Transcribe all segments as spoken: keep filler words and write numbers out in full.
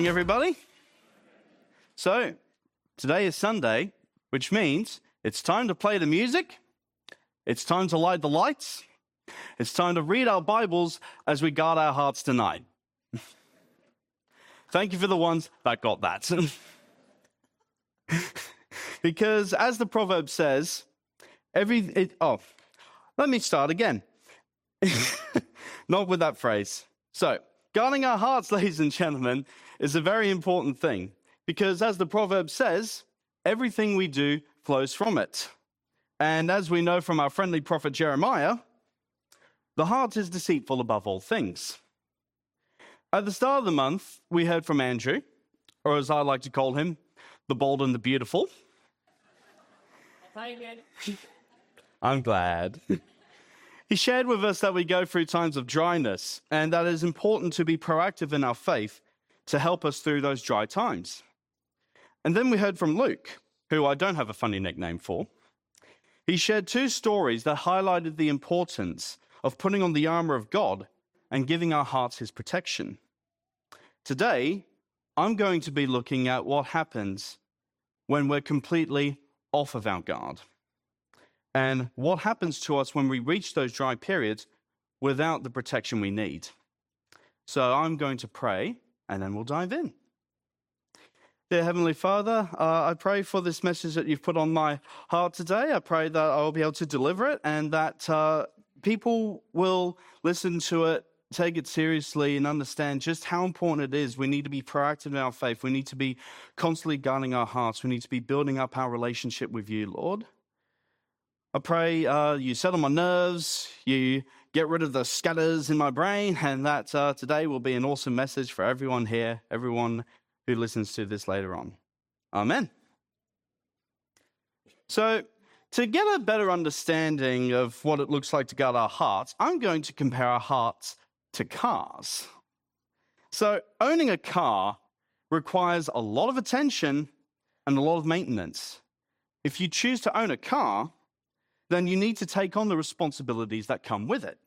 Morning, everybody. So, today is Sunday, which means it's time to play the music, it's time to light the lights, it's time to read our Bibles as we guard our hearts tonight. Thank you for the ones that got that. Because as the proverb says, every... It, oh, let me start again. Not with that phrase. So, guarding our hearts, ladies and gentlemen, is a very important thing. Because as the proverb says, everything we do flows from it. And as we know from our friendly prophet Jeremiah, the heart is deceitful above all things. At the start of the month, we heard from Andrew, or as I like to call him, the bold and the beautiful. I'm glad. He shared with us that we go through times of dryness and that it is important to be proactive in our faith to help us through those dry times. And then we heard from Luke, who I don't have a funny nickname for. He shared two stories that highlighted the importance of putting on the armor of God and giving our hearts his protection. Today, I'm going to be looking at what happens when we're completely off of our guard. And what happens to us when we reach those dry periods without the protection we need. So I'm going to pray, and then we'll dive in. Dear Heavenly Father, uh, I pray for this message that you've put on my heart today. I pray that I'll be able to deliver it and that uh, people will listen to it, take it seriously, and understand just how important it is. We need to be proactive in our faith. We need to be constantly guarding our hearts. We need to be building up our relationship with you, Lord. I pray uh, you settle my nerves, you get rid of the scatters in my brain, and that uh, today will be an awesome message for everyone here, everyone who listens to this later on. Amen. So, to get a better understanding of what it looks like to guard our hearts, I'm going to compare our hearts to cars. So, owning a car requires a lot of attention and a lot of maintenance. If you choose to own a car, then you need to take on the responsibilities that come with it.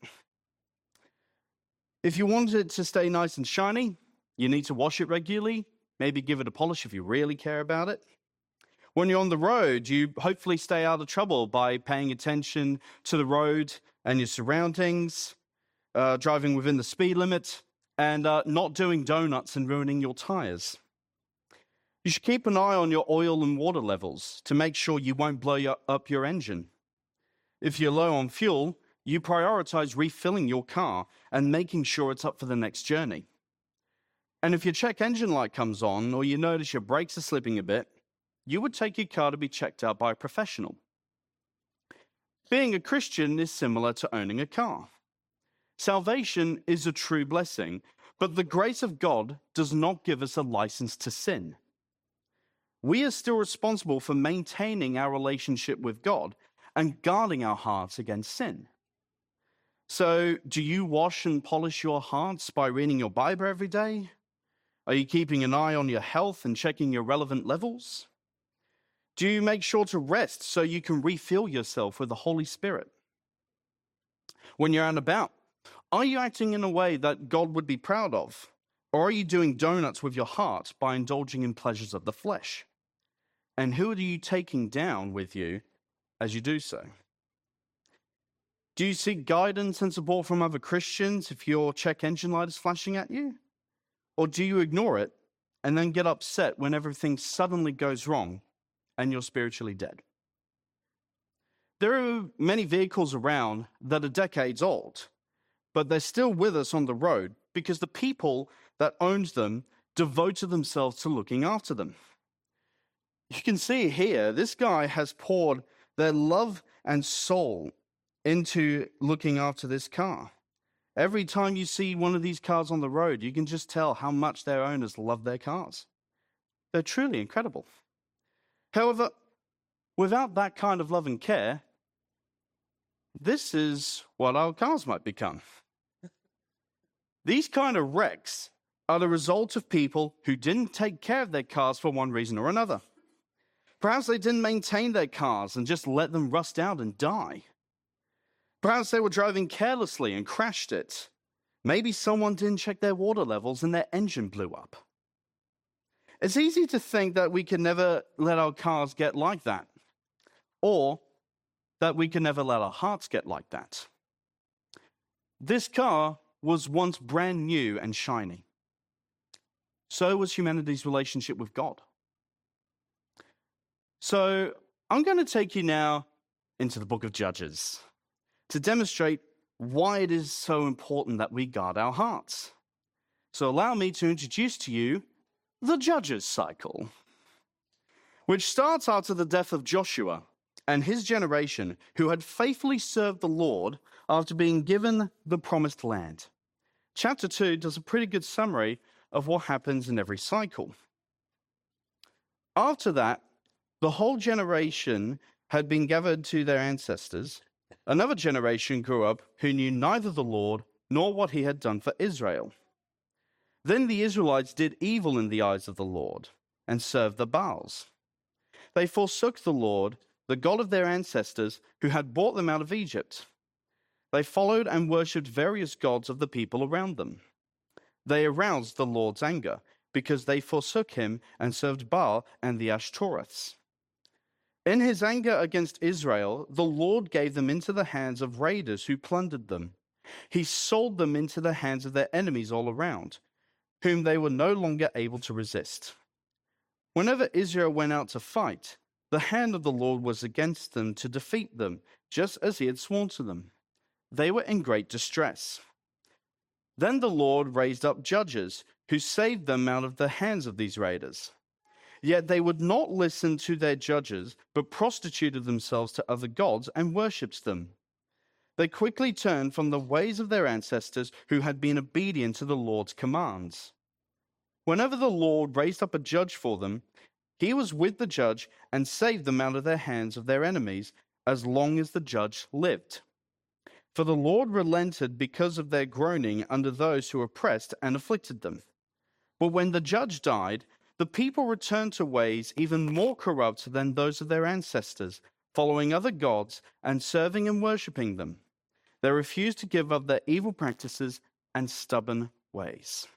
If you want it to stay nice and shiny, you need to wash it regularly, maybe give it a polish if you really care about it. When you're on the road, you hopefully stay out of trouble by paying attention to the road and your surroundings, uh, driving within the speed limit, and uh, not doing donuts and ruining your tires. You should keep an eye on your oil and water levels to make sure you won't blow your, up your engine. If you're low on fuel, you prioritize refilling your car and making sure it's up for the next journey. And if your check engine light comes on or you notice your brakes are slipping a bit, you would take your car to be checked out by a professional. Being a Christian is similar to owning a car. Salvation is a true blessing, but the grace of God does not give us a license to sin. We are still responsible for maintaining our relationship with God and guarding our hearts against sin. So, do you wash and polish your hearts by reading your Bible every day? Are you keeping an eye on your health and checking your relevant levels? Do you make sure to rest so you can refill yourself with the Holy Spirit? When you're out and about, are you acting in a way that God would be proud of? Or are you doing donuts with your heart by indulging in pleasures of the flesh? And who are you taking down with you as you do so? Do you seek guidance and support from other Christians if your check engine light is flashing at you? Or do you ignore it and then get upset when everything suddenly goes wrong and you're spiritually dead? There are many vehicles around that are decades old, but they're still with us on the road because the people that owned them devoted themselves to looking after them. You can see here, this guy has poured their love and soul into looking after this car. Every time you see one of these cars on the road, you can just tell how much their owners love their cars. They're truly incredible. However, without that kind of love and care, this is what our cars might become. These kind of wrecks are the result of people who didn't take care of their cars for one reason or another. Perhaps they didn't maintain their cars and just let them rust out and die. Perhaps they were driving carelessly and crashed it. Maybe someone didn't check their water levels and their engine blew up. It's easy to think that we can never let our cars get like that, or that we can never let our hearts get like that. This car was once brand new and shiny. So was humanity's relationship with God. So I'm going to take you now into the book of Judges to demonstrate why it is so important that we guard our hearts. So allow me to introduce to you the Judges cycle, which starts after the death of Joshua and his generation, who had faithfully served the Lord after being given the promised land. Chapter two does a pretty good summary of what happens in every cycle. After that, the whole generation had been gathered to their ancestors. Another generation grew up who knew neither the Lord nor what he had done for Israel. Then the Israelites did evil in the eyes of the Lord and served the Baals. They forsook the Lord, the God of their ancestors, who had brought them out of Egypt. They followed and worshipped various gods of the people around them. They aroused the Lord's anger because they forsook him and served Baal and the Ashtoreths. In his anger against Israel, the Lord gave them into the hands of raiders who plundered them. He sold them into the hands of their enemies all around, whom they were no longer able to resist. Whenever Israel went out to fight, the hand of the Lord was against them to defeat them, just as he had sworn to them. They were in great distress. Then the Lord raised up judges who saved them out of the hands of these raiders. Yet they would not listen to their judges, but prostituted themselves to other gods and worshipped them. They quickly turned from the ways of their ancestors who had been obedient to the Lord's commands. Whenever the Lord raised up a judge for them, he was with the judge and saved them out of their hands of their enemies as long as the judge lived. For the Lord relented because of their groaning under those who oppressed and afflicted them. But when the judge died, the people returned to ways even more corrupt than those of their ancestors, following other gods and serving and worshipping them. They refused to give up their evil practices and stubborn ways.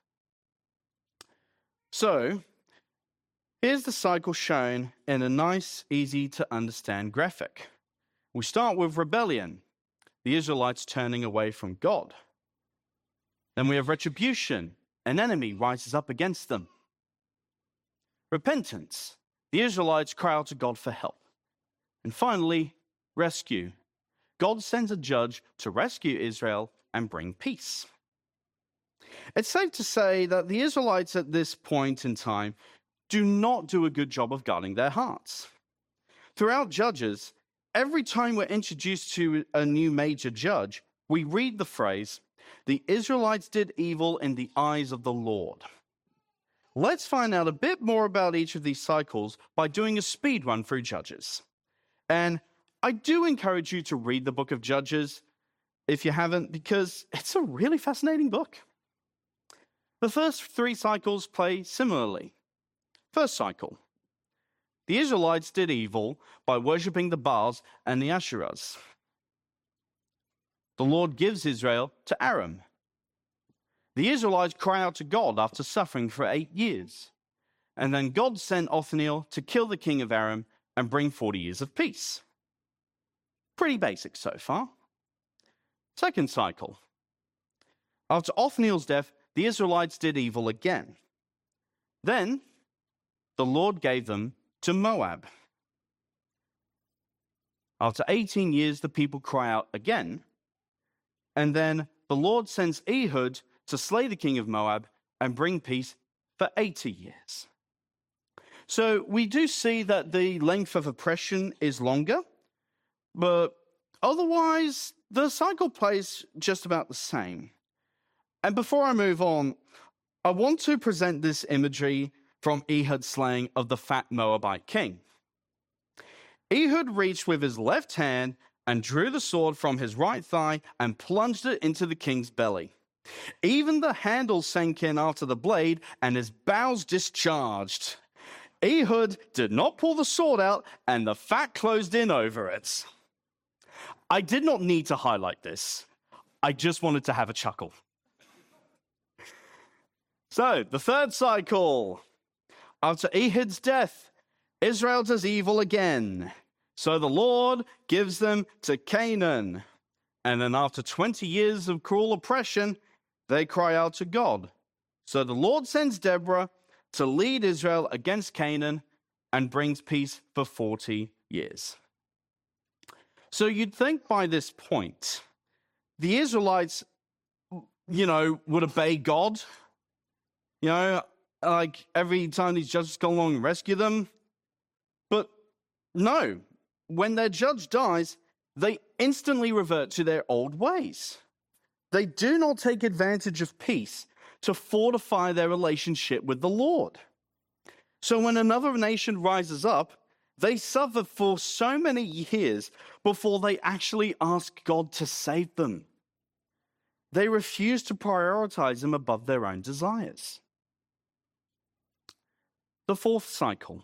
So, here's the cycle shown in a nice, easy to understand graphic. We start with rebellion, the Israelites turning away from God. Then we have retribution, an enemy rises up against them. Repentance, the Israelites cry out to God for help. And finally, rescue. God sends a judge to rescue Israel and bring peace. It's safe to say that the Israelites at this point in time do not do a good job of guarding their hearts. Throughout Judges, every time we're introduced to a new major judge, we read the phrase, "The Israelites did evil in the eyes of the Lord." Let's find out a bit more about each of these cycles by doing a speed run through Judges. And I do encourage you to read the book of Judges if you haven't, because it's a really fascinating book. The first three cycles play similarly. First cycle. The Israelites did evil by worshipping the Baals and the Asherahs. The Lord gives Israel to Aram. The Israelites cry out to God after suffering for eight years. And then God sent Othniel to kill the king of Aram and bring forty years of peace. Pretty basic so far. Second cycle. After Othniel's death, the Israelites did evil again. Then the Lord gave them to Moab. After eighteen years, the people cry out again. And then the Lord sends Ehud to slay the king of Moab and bring peace for eighty years. So we do see that the length of oppression is longer, but otherwise the cycle plays just about the same. And before I move on, I want to present this imagery from Ehud's slaying of the fat Moabite king. Ehud reached with his left hand and drew the sword from his right thigh and plunged it into the king's belly. Even the handle sank in after the blade, and his bowels discharged. Ehud did not pull the sword out, and the fat closed in over it. I did not need to highlight this. I just wanted to have a chuckle. So, the third cycle. After Ehud's death, Israel does evil again. So the Lord gives them to Canaan. And then after twenty years of cruel oppression, they cry out to God. So the Lord sends Deborah to lead Israel against Canaan and brings peace for forty years. So you'd think by this point, the Israelites, you know, would obey God. You know, like every time these judges come along and rescue them. But no, when their judge dies, they instantly revert to their old ways. They do not take advantage of peace to fortify their relationship with the Lord. So when another nation rises up, they suffer for so many years before they actually ask God to save them. They refuse to prioritize Him above their own desires. The fourth cycle.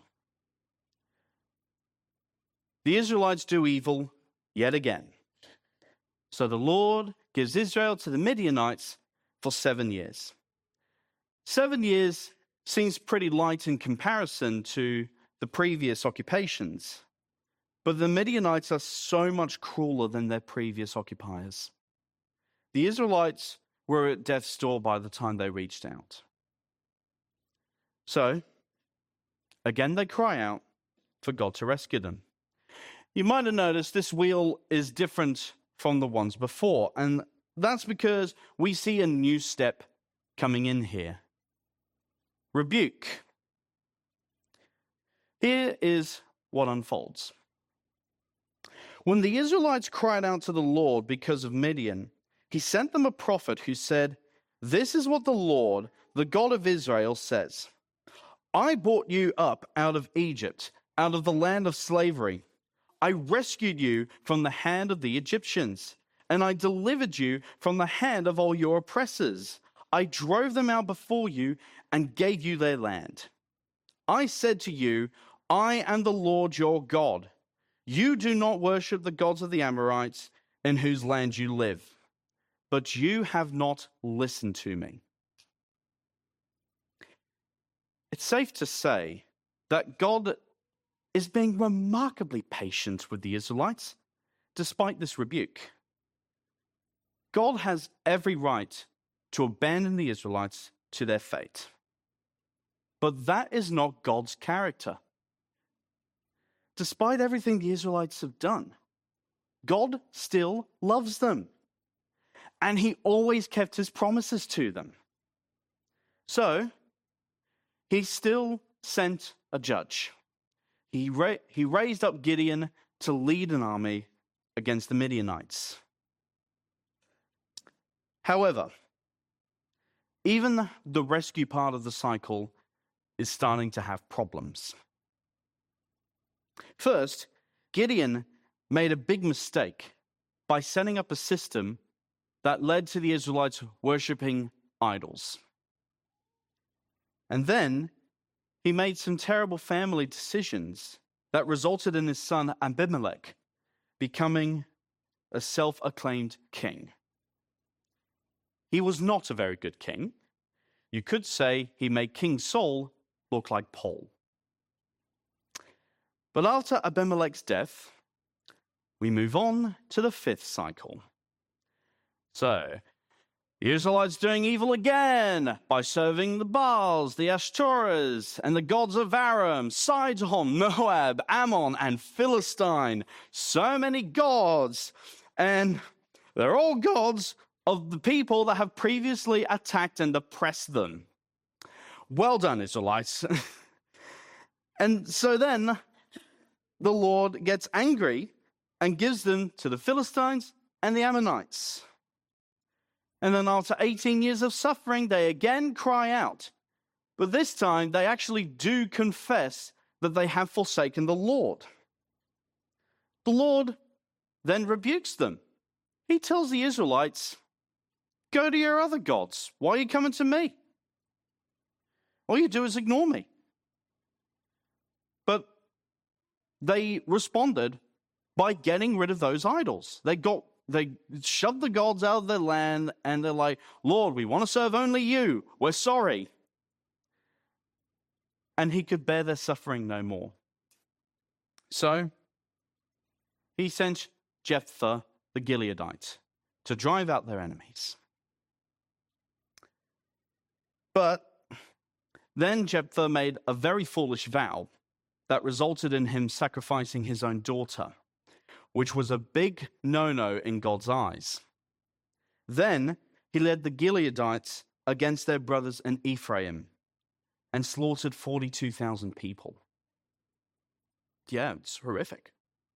The Israelites do evil yet again. So the Lord gives Israel to the Midianites for seven years. Seven years seems pretty light in comparison to the previous occupations, but the Midianites are so much crueler than their previous occupiers. The Israelites were at death's door by the time they reached out. So, again they cry out for God to rescue them. You might have noticed this wheel is different from the ones before, and that's because we see a new step coming in here. Rebuke. Here is what unfolds. When the Israelites cried out to the Lord because of Midian, He sent them a prophet who said, "This is what the Lord, the God of Israel, says. I brought you up out of Egypt, out of the land of slavery. I rescued you from the hand of the Egyptians, and I delivered you from the hand of all your oppressors. I drove them out before you and gave you their land. I said to you, I am the Lord your God. You do not worship the gods of the Amorites in whose land you live. But you have not listened to me." It's safe to say that God is being remarkably patient with the Israelites, despite this rebuke. God has every right to abandon the Israelites to their fate. But that is not God's character. Despite everything the Israelites have done, God still loves them. And He always kept His promises to them. So, He still sent a judge. He, ra- he raised up Gideon to lead an army against the Midianites. However, even the, the rescue part of the cycle is starting to have problems. First, Gideon made a big mistake by setting up a system that led to the Israelites worshipping idols. And then he made some terrible family decisions that resulted in his son Abimelech becoming a self-acclaimed king. He was not a very good king. You could say he made King Saul look like Paul. But after Abimelech's death, we move on to the fifth cycle. So, the Israelites doing evil again by serving the Baals, the Ashtoreths, and the gods of Aram, Sidon, Moab, Ammon, and Philistine. So many gods. And they're all gods of the people that have previously attacked and oppressed them. Well done, Israelites. And so then the Lord gets angry and gives them to the Philistines and the Ammonites. And then after eighteen years of suffering, they again cry out. But this time, they actually do confess that they have forsaken the Lord. The Lord then rebukes them. He tells the Israelites, "Go to your other gods. Why are you coming to me? All you do is ignore me." But they responded by getting rid of those idols. They got They shoved the gods out of their land, and they're like, "Lord, we want to serve only you. We're sorry." and he could bear their suffering no more. So he sent Jephthah the Gileadite to drive out their enemies. But then Jephthah made a very foolish vow that resulted in him sacrificing his own daughter, which was a big no-no in God's eyes. Then he led the Gileadites against their brothers in Ephraim and slaughtered forty-two thousand people. Yeah, it's horrific.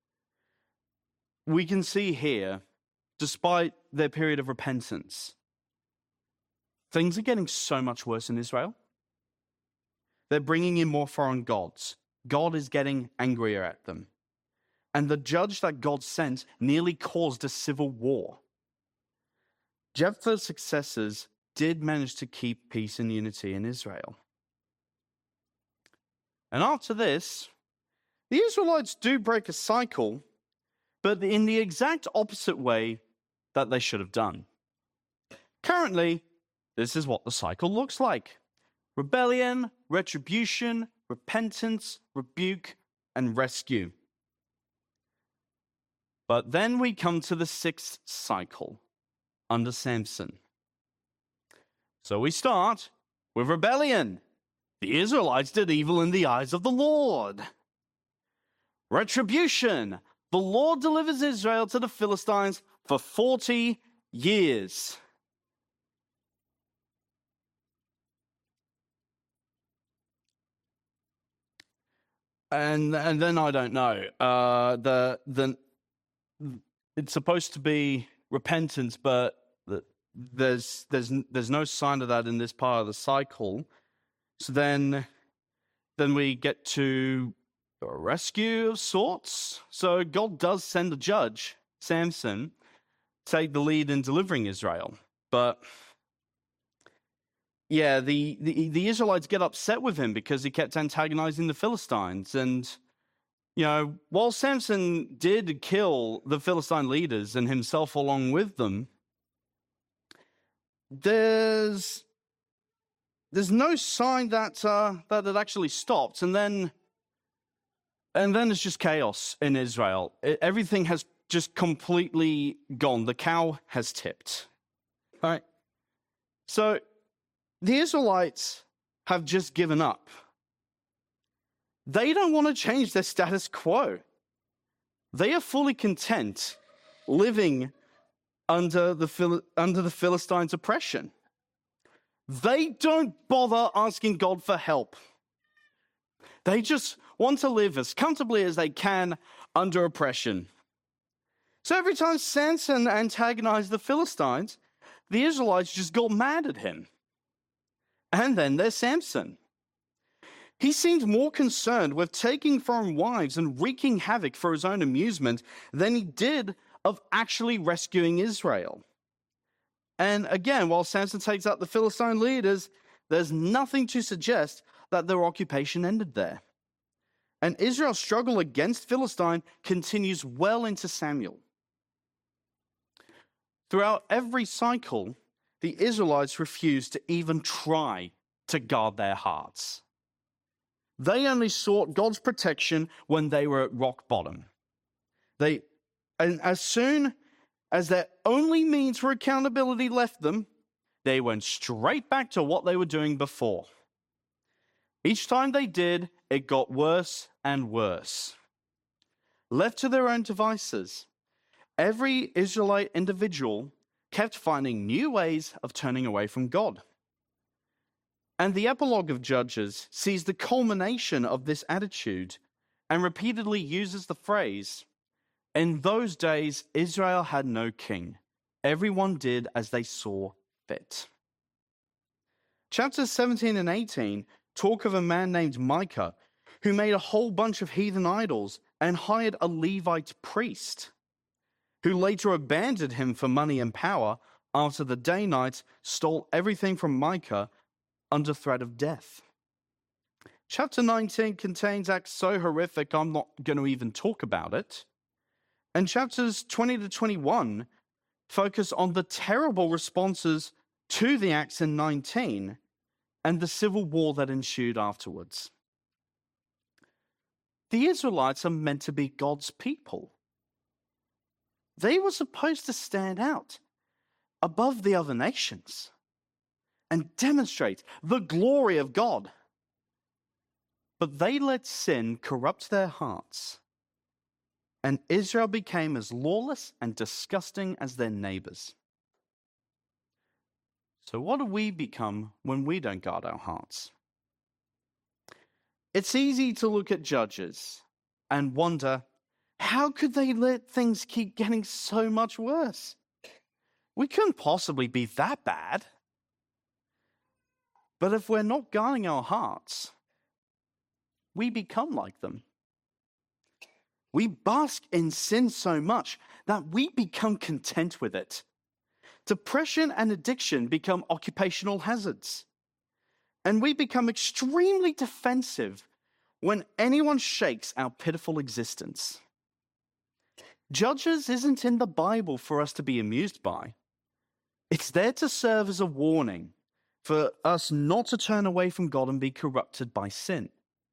We can see here, despite their period of repentance, things are getting so much worse in Israel. They're bringing in more foreign gods. God is getting angrier at them. And the judge that God sent nearly caused a civil war. Jephthah's successors did manage to keep peace and unity in Israel. And after this, the Israelites do break a cycle, but in the exact opposite way that they should have done. Currently, this is what the cycle looks like: rebellion, retribution, repentance, rebuke, and rescue. But then we come to the sixth cycle under Samson. So we start with rebellion. The Israelites did evil in the eyes of the Lord. Retribution. The Lord delivers Israel to the Philistines for forty years. And and then I don't know. Uh, the the it's supposed to be repentance, but the, there's there's there's no sign of that in this part of the cycle. So then then we get to a rescue of sorts. So God does send a judge, Samson, take the lead in delivering Israel. But yeah, the, the, the Israelites get upset with him because he kept antagonizing the Philistines. And, you know, while Samson did kill the Philistine leaders and himself along with them, there's there's no sign that uh, that it actually stopped. And then and then it's just chaos in Israel. It, everything has just completely gone. The cow has tipped. All right. So the Israelites have just given up. They don't want to change their status quo. They are fully content living under the Phil- under the Philistines' oppression. They don't bother asking God for help. They just want to live as comfortably as they can under oppression. So every time Samson antagonized the Philistines, the Israelites just got mad at him. And then there's Samson. He seemed more concerned with taking foreign wives and wreaking havoc for his own amusement than he did of actually rescuing Israel. And again, while Samson takes out the Philistine leaders, there's nothing to suggest that their occupation ended there. And Israel's struggle against Philistine continues well into Samuel. Throughout every cycle, the Israelites refused to even try to guard their hearts. They only sought God's protection when they were at rock bottom. They, and as soon as their only means for accountability left them, they went straight back to what they were doing before. Each time they did, it got worse and worse. Left to their own devices, every Israelite individual kept finding new ways of turning away from God. And the epilogue of Judges sees the culmination of this attitude and repeatedly uses the phrase, "In those days, Israel had no king. Everyone did as they saw fit." Chapters seventeen and eighteen talk of a man named Micah who made a whole bunch of heathen idols and hired a Levite priest, who later abandoned him for money and power after the Danites stole everything from Micah under threat of death. Chapter nineteen contains acts so horrific I'm not going to even talk about it. And chapters twenty to twenty-one focus on the terrible responses to the acts in nineteen and the civil war that ensued afterwards. The Israelites are meant to be God's people. They were supposed to stand out above the other nations and demonstrate the glory of God. But they let sin corrupt their hearts, and Israel became as lawless and disgusting as their neighbors. So what do we become when we don't guard our hearts? It's easy to look at Judges and wonder, how could they let things keep getting so much worse? We couldn't possibly be that bad. But if we're not guarding our hearts, we become like them. We bask in sin so much that we become content with it. Depression and addiction become occupational hazards. And we become extremely defensive when anyone shakes our pitiful existence. Judges isn't in the Bible for us to be amused by. It's there to serve as a warning for us not to turn away from God and be corrupted by sin.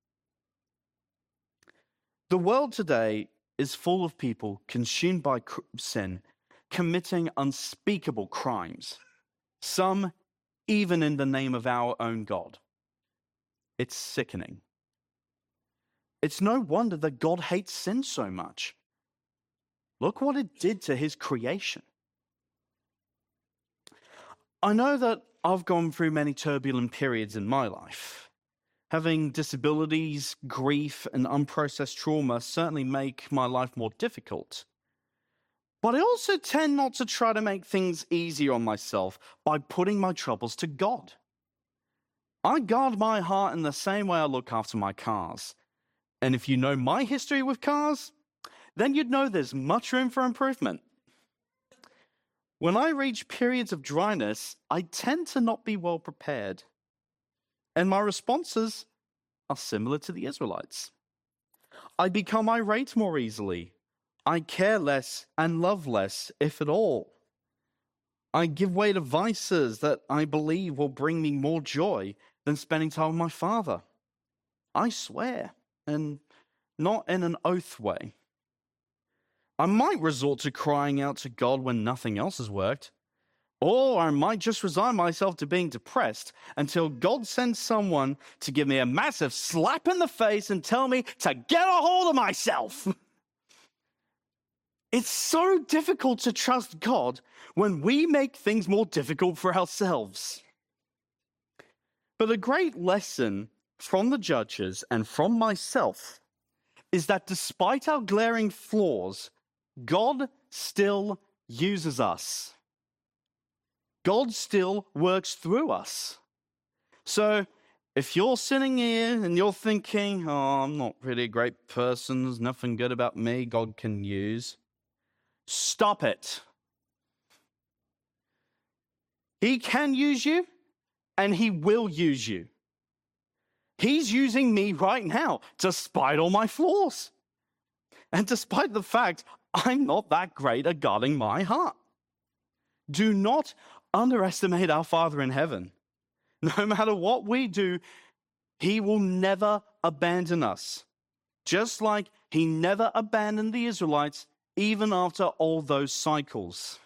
The world today is full of people consumed by sin, committing unspeakable crimes, some even in the name of our own God. It's sickening. It's no wonder that God hates sin so much. Look what it did to his creation. I know that I've gone through many turbulent periods in my life. Having disabilities, grief, and unprocessed trauma certainly make my life more difficult. But I also tend not to try to make things easier on myself by putting my troubles to God. I guard my heart in the same way I look after my cars. And if you know my history with cars, then you'd know there's much room for improvement. When I reach periods of dryness, I tend to not be well prepared. And my responses are similar to the Israelites. I become irate more easily. I care less and love less, if at all. I give way to vices that I believe will bring me more joy than spending time with my Father. I swear, and not in an oath way. I might resort to crying out to God when nothing else has worked. Or I might just resign myself to being depressed until God sends someone to give me a massive slap in the face and tell me to get a hold of myself. It's so difficult to trust God when we make things more difficult for ourselves. But a great lesson from the Judges and from myself is that despite our glaring flaws, God still uses us. God still works through us. So if you're sitting here and you're thinking, oh, I'm not really a great person, there's nothing good about me God can use, stop it. He can use you, and he will use you. He's using me right now, despite all my flaws. And despite the fact I'm not that great at guarding my heart. Do not underestimate our Father in heaven. No matter what we do, he will never abandon us. Just like he never abandoned the Israelites, even after all those cycles.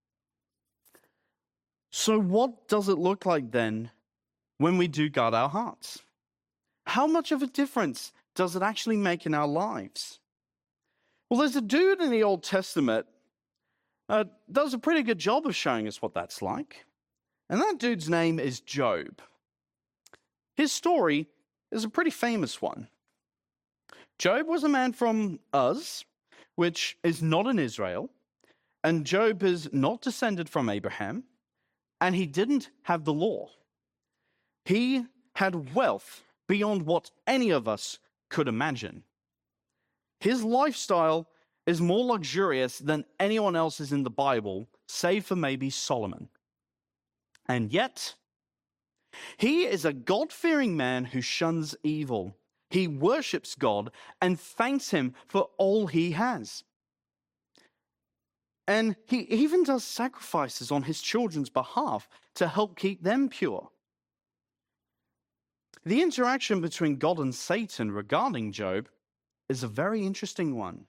So what does it look like then when we do guard our hearts? How much of a difference does it actually make in our lives? Well, there's a dude in the Old Testament uh, does a pretty good job of showing us what that's like. And that dude's name is Job. His story is a pretty famous one. Job was a man from Uz, which is not in Israel, and Job is not descended from Abraham, and he didn't have the law. He had wealth beyond what any of us could imagine. His lifestyle is more luxurious than anyone else's in the Bible, save for maybe Solomon. And yet, he is a God-fearing man who shuns evil. He worships God and thanks him for all he has. And he even does sacrifices on his children's behalf to help keep them pure. The interaction between God and Satan regarding Job is a very interesting one.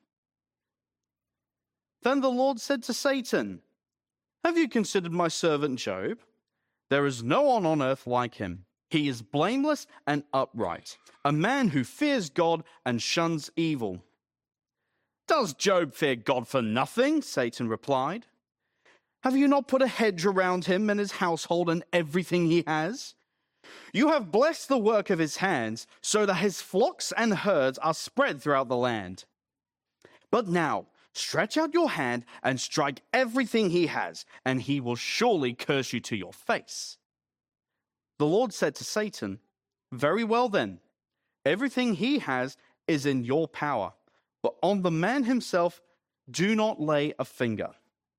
Then the Lord said to Satan, "Have you considered my servant Job? There is no one on earth like him. He is blameless and upright, a man who fears God and shuns evil." "Does Job fear God for nothing?" Satan replied. "Have you not put a hedge around him and his household and everything he has? You have blessed the work of his hands, so that his flocks and herds are spread throughout the land. But now, stretch out your hand and strike everything he has, and he will surely curse you to your face." The Lord said to Satan, "Very well then, everything he has is in your power, but on the man himself, do not lay a finger."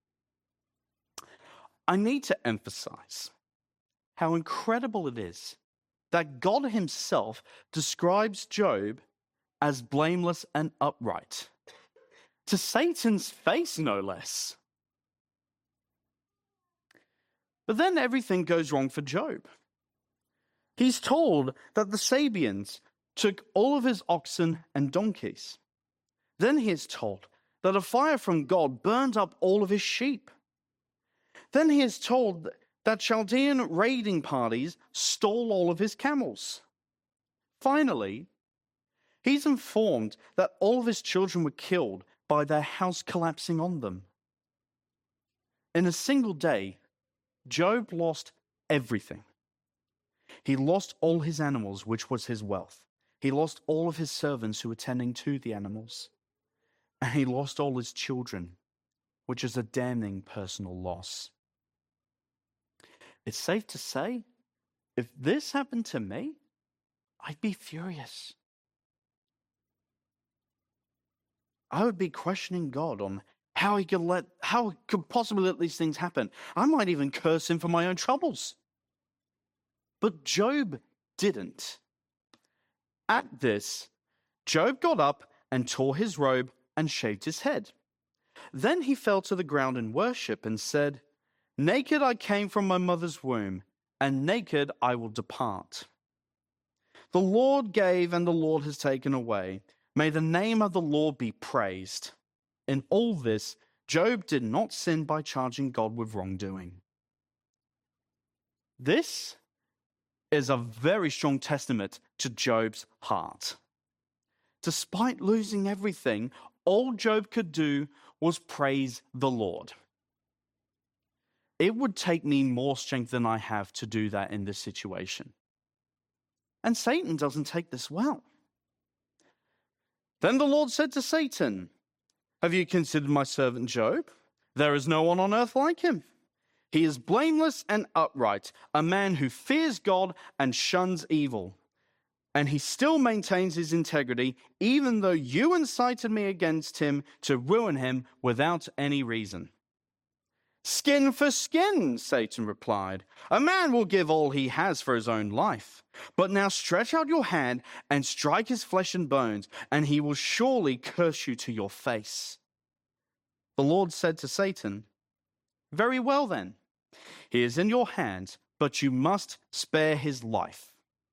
I need to emphasize how incredible it is that God himself describes Job as blameless and upright. To Satan's face, no less. But then everything goes wrong for Job. He's told that the Sabeans took all of his oxen and donkeys. Then he is told that a fire from God burned up all of his sheep. Then he is told that Chaldean raiding parties stole all of his camels. Finally, he's informed that all of his children were killed by their house collapsing on them. In a single day, Job lost everything. He lost all his animals, which was his wealth. He lost all of his servants who were tending to the animals. And he lost all his children, which is a damning personal loss. It's safe to say, if this happened to me, I'd be furious. I would be questioning God on how he could let, how he could possibly let these things happen. I might even curse him for my own troubles. But Job didn't. At this, Job got up and tore his robe and shaved his head. Then he fell to the ground in worship and said, "Naked I came from my mother's womb, and naked I will depart. The Lord gave and the Lord has taken away. May the name of the Lord be praised." In all this, Job did not sin by charging God with wrongdoing. This is a very strong testament to Job's heart. Despite losing everything, all Job could do was praise the Lord. It would take me more strength than I have to do that in this situation. And Satan doesn't take this well. Then the Lord said to Satan, "Have you considered my servant Job? There is no one on earth like him. He is blameless and upright, a man who fears God and shuns evil. And he still maintains his integrity, even though you incited me against him to ruin him without any reason." "Skin for skin," Satan replied. "A man will give all he has for his own life. But now stretch out your hand and strike his flesh and bones, and he will surely curse you to your face." The Lord said to Satan, "Very well then, he is in your hands, but you must spare his life."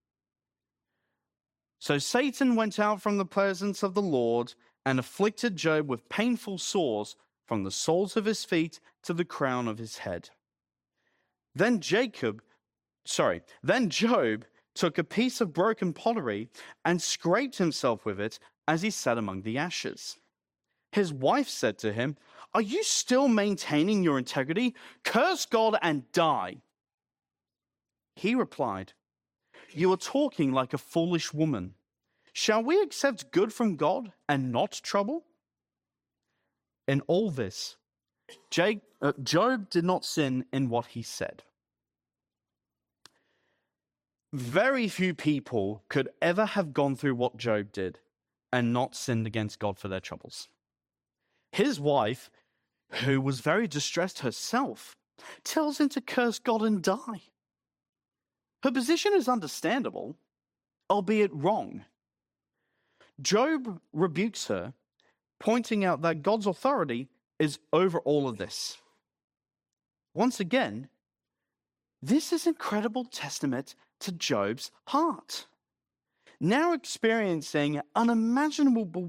So Satan went out from the presence of the Lord and afflicted Job with painful sores from the soles of his feet to the crown of his head. Then Jacob, sorry, then Job took a piece of broken pottery and scraped himself with it as he sat among the ashes. His wife said to him, "Are you still maintaining your integrity? Curse God and die." He replied, "You are talking like a foolish woman. Shall we accept good from God and not trouble?" In all this, Job did not sin in what he said. Very few people could ever have gone through what Job did and not sinned against God for their troubles. His wife, who was very distressed herself, tells him to curse God and die. Her position is understandable, albeit wrong. Job rebukes her, pointing out that God's authority is over all of this. Once again, this is incredible testament to Job's heart. Now experiencing unimaginable,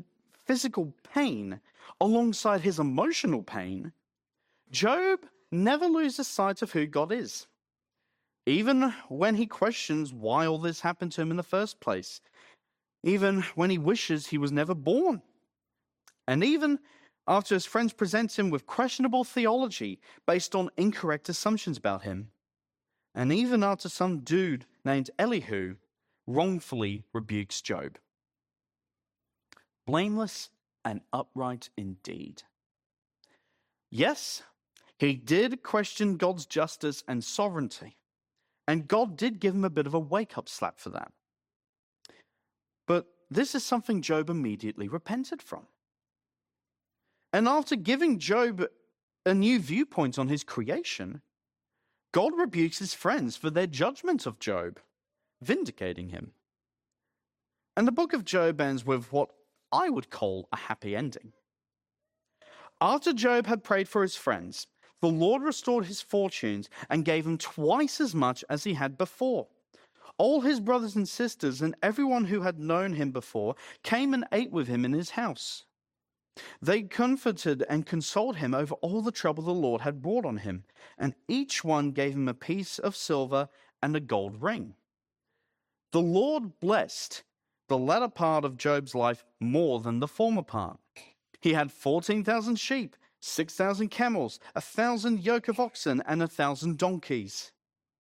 physical pain alongside his emotional pain, Job never loses sight of who God is. Even when he questions why all this happened to him in the first place, even when he wishes he was never born, and even after his friends present him with questionable theology based on incorrect assumptions about him, and even after some dude named Elihu wrongfully rebukes Job. Blameless and upright indeed. Yes, he did question God's justice and sovereignty, and God did give him a bit of a wake-up slap for that. But this is something Job immediately repented from. And after giving Job a new viewpoint on his creation, God rebukes his friends for their judgment of Job, vindicating him. And the book of Job ends with what I would call a happy ending. After Job had prayed for his friends, the Lord restored his fortunes and gave him twice as much as he had before. All his brothers and sisters and everyone who had known him before came and ate with him in his house. They comforted and consoled him over all the trouble the Lord had brought on him, and each one gave him a piece of silver and a gold ring. The Lord blessed the latter part of Job's life more than the former part. He had fourteen thousand sheep, six thousand camels, a thousand yoke of oxen, and a thousand donkeys.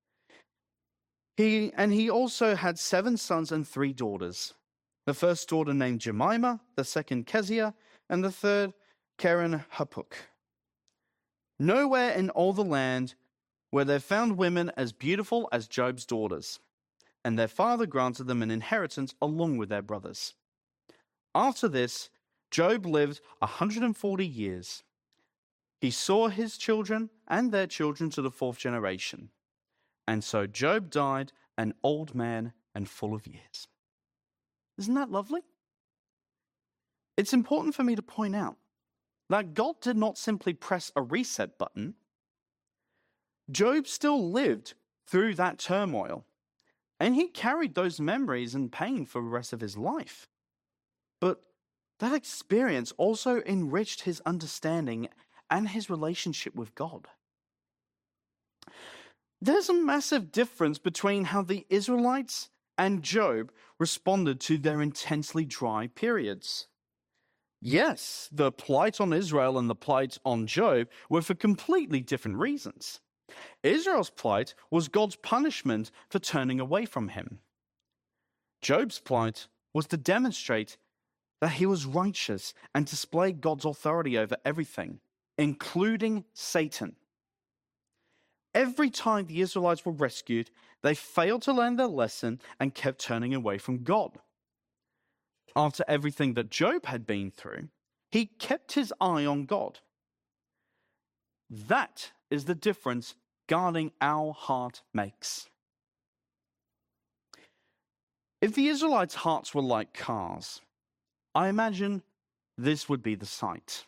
He and he also had seven sons and three daughters. The first daughter named Jemima, the second Keziah, and the third Keren Hapuk. Nowhere in all the land were there found women as beautiful as Job's daughters, and their father granted them an inheritance along with their brothers. After this, Job lived one hundred forty years. He saw his children and their children to the fourth generation. And so Job died an old man and full of years. Isn't that lovely? It's important for me to point out that God did not simply press a reset button. Job still lived through that turmoil, and he carried those memories and pain for the rest of his life. But that experience also enriched his understanding and his relationship with God. There's a massive difference between how the Israelites and Job responded to their intensely dry periods. Yes, the plight on Israel and the plight on Job were for completely different reasons. Israel's plight was God's punishment for turning away from him. Job's plight was to demonstrate that he was righteous and display God's authority over everything, including Satan. Every time the Israelites were rescued, they failed to learn their lesson and kept turning away from God. After everything that Job had been through, he kept his eye on God. That is the difference guarding our heart makes. If the Israelites' hearts were like cars, I imagine this would be the sight.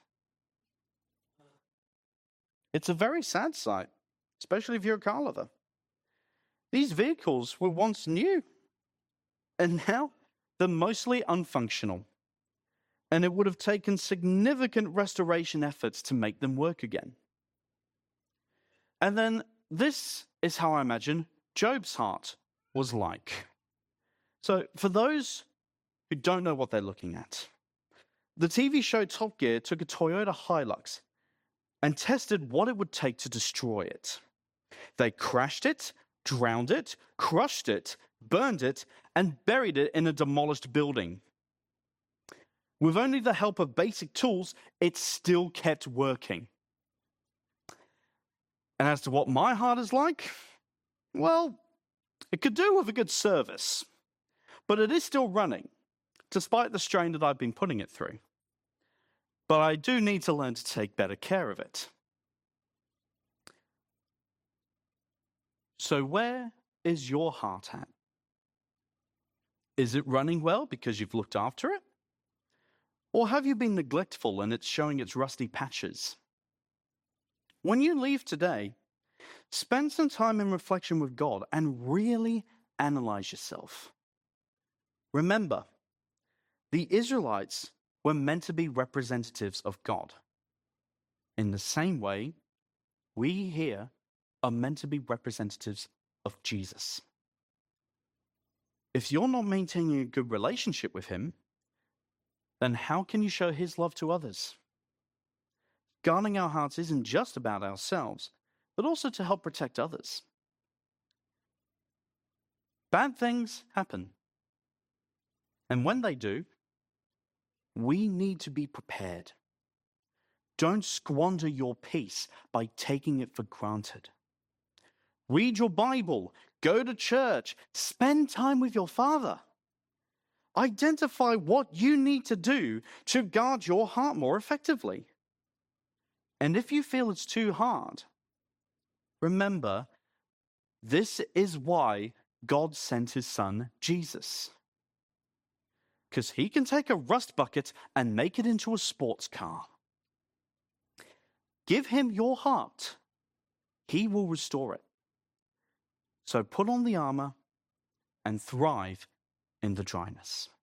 It's a very sad sight, especially if you're a car lover. These vehicles were once new, and now they're mostly unfunctional, and it would have taken significant restoration efforts to make them work again. And then this is how I imagine Job's heart was like. So for those who don't know what they're looking at, the T V show Top Gear took a Toyota Hilux and tested what it would take to destroy it. They crashed it, drowned it, crushed it, burned it, and buried it in a demolished building. With only the help of basic tools, it still kept working. And as to what my heart is like, well, it could do with a good service, but it is still running, despite the strain that I've been putting it through. But I do need to learn to take better care of it. So where is your heart at? Is it running well because you've looked after it? Or have you been neglectful and it's showing its rusty patches? When you leave today, spend some time in reflection with God and really analyze yourself. Remember, the Israelites We're meant to be representatives of God. In the same way, we here are meant to be representatives of Jesus. If you're not maintaining a good relationship with him, then how can you show his love to others? Guarding our hearts isn't just about ourselves, but also to help protect others. Bad things happen. And when they do, we need to be prepared. Don't squander your peace by taking it for granted. Read your Bible, go to church, spend time with your Father. Identify what you need to do to guard your heart more effectively. And if you feel it's too hard, remember, this is why God sent his son, Jesus. Because he can take a rust bucket and make it into a sports car. Give him your heart. He will restore it. So put on the armor and thrive in the dryness.